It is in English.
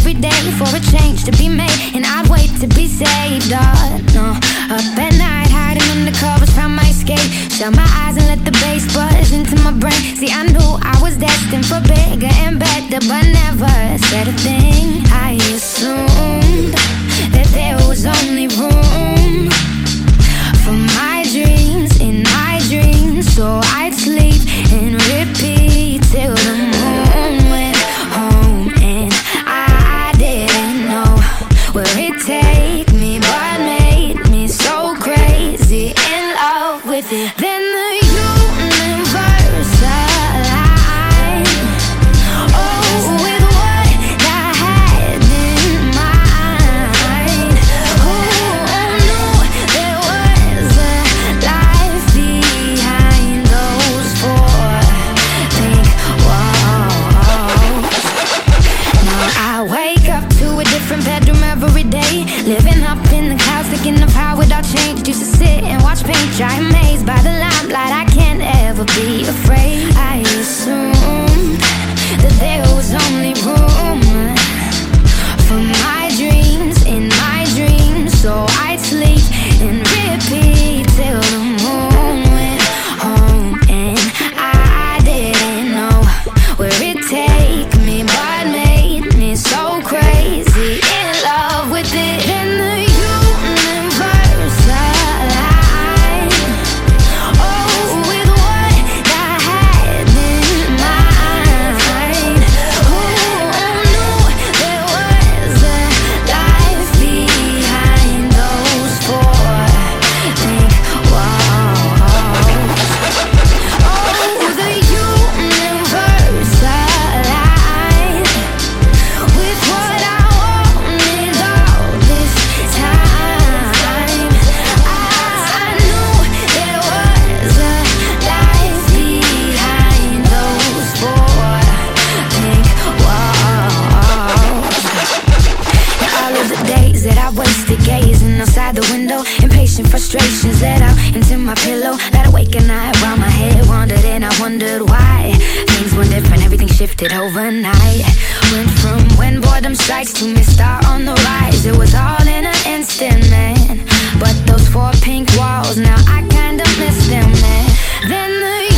every day for a change to be made, and I'd wait to be saved. Oh, no. Up at night, hiding under covers, found my escape. Shut my eyes and let the bass buzz into my brain. See, I knew I was destined for bigger and better, but never said a thing. I assumed that there was only room for my dreams in my dreams, so I'd sleep and repeat till the moon went home. And I didn't know where it'd take me, but made me so crazy in love with it. Then the universe aligned, oh, with what I had in mind. Who knew there was a life behind those four pink walls? Now I wake up to a different bedroom every day, living up in the clouds, thinking of how it all changed. Used to sit and watch paint dry, amazed by the limelight. I can't ever be afraid. I assumed that there was only room for my dreams in my dreams, so I'd sleep and repeat till the moon went home. And I didn't know where it'd take me, but made me so crazy in love with it. Then the universe aligned, oh, with what I had in mind. Who knew there was a life behind those four pink walls? Oh, the universe aligned with what I wanted all this time. I knew there was a life behind those four pink walls. And all of the days that I wasted gazing outside the window, impatient frustrations let out into my pillow. Lied awake at night while my head wandered, and I wondered why things were different, everything shifted overnight. Went from when boredom strikes to me start on the rise. It was all in an instant, man. But those four pink walls, now I kinda miss them, man. Then the